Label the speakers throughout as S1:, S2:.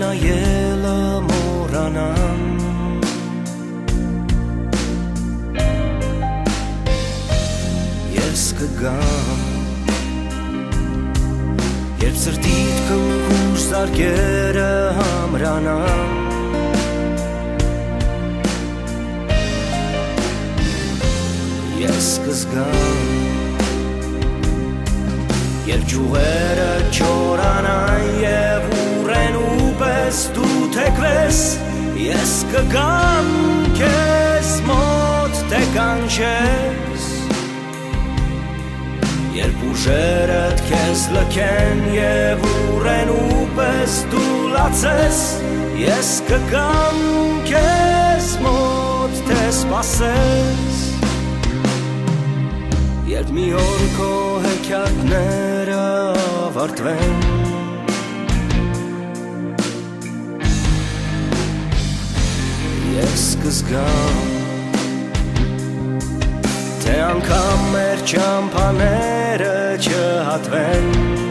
S1: նայել մոռանամ Ես կգամ Երբ սրտիդ կնքուր զարկերը համրանան Ես կզգամ Երբ ջուղերը չորանան և ուրենու պես դու թեքվես Ես կգամ քեզ մոտ թե կանչես Երբ ուժերդ քեզ լքեն և ուրենու պես դու լացես Ես կգամ քեզ մոտ թե սպասես Երբ մի օր քո հեքիաթները ավարտվեն Ես կզգամ Թե անգամ մեր ճամփաները չհատվեն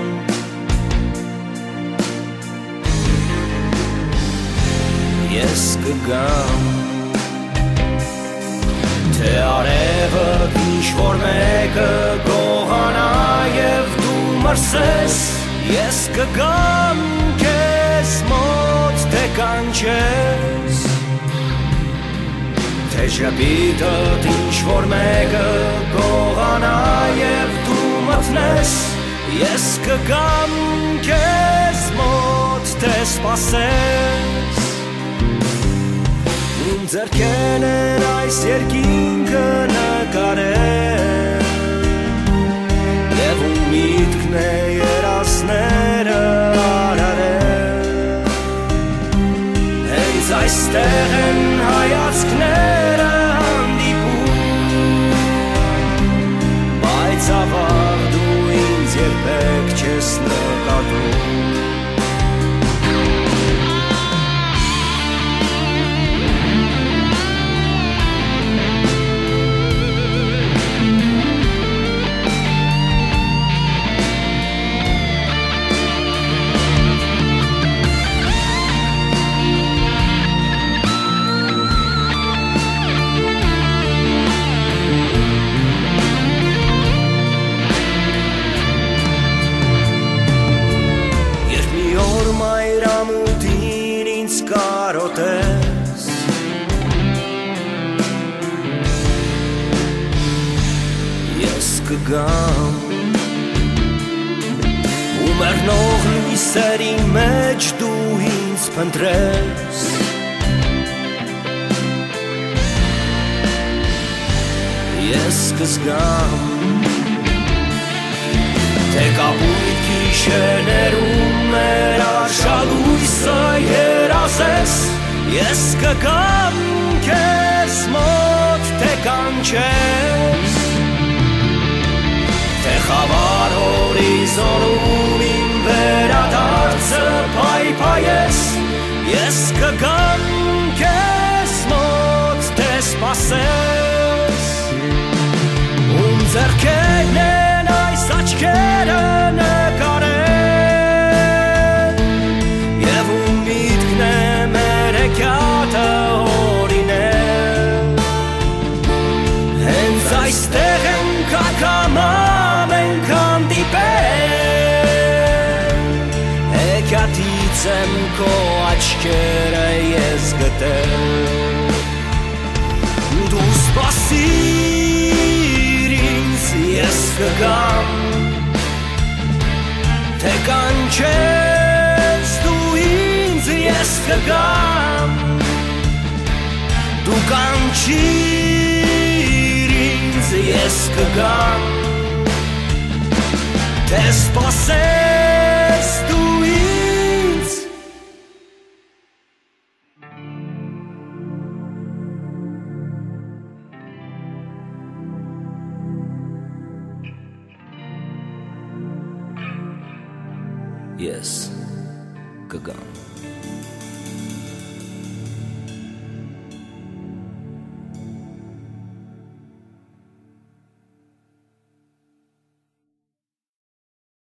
S1: Ես կգամ Թե արևը ինչ-որ մեկը գողանա և դու մրսես Ես կգամ քեզ մոտ թե կանչես Թե ժպիտդ ինչ-որ մեկը գողանա և դու մթնես Ես կգամ քեզ մոտ թե սպասես Իմ ձեռքեն են այս երկինքը նկարել Եվ ու միտքն է երասները արարել Հենց այստեղ են հայացքները հանդիպում Բայց ավաղ դու ինձ երբեք չես նկատում կարոտես Ես կգամ ու մեռնող լույսերի մեջ դու ինձ փնտրես Ես կզգամ Թե կապույտ գիշերներում մեր արշալույսը երազես Ես կգամ քեզ մոտ թե կանչես Թե խավար հորիզոնում իմ վերադարձը փայփայես Ես կգամ քեզ մոտ թե սպասես Ում ձեռքերն են այս աչքերը նկարել Եվ ում միտքն է մեր հեքիաթը օրինել Հենց այստեղ ենք ակամամ ենք հանդիպել Հեքիաթից եմ քո աչքերը ես գտել Դու սպասիր ինձ ես կգամ Թե կանչես դու ինձ ես կգամ Դու կանչիր ինձ ես կգամ Թե սպասես դու ինձ Yes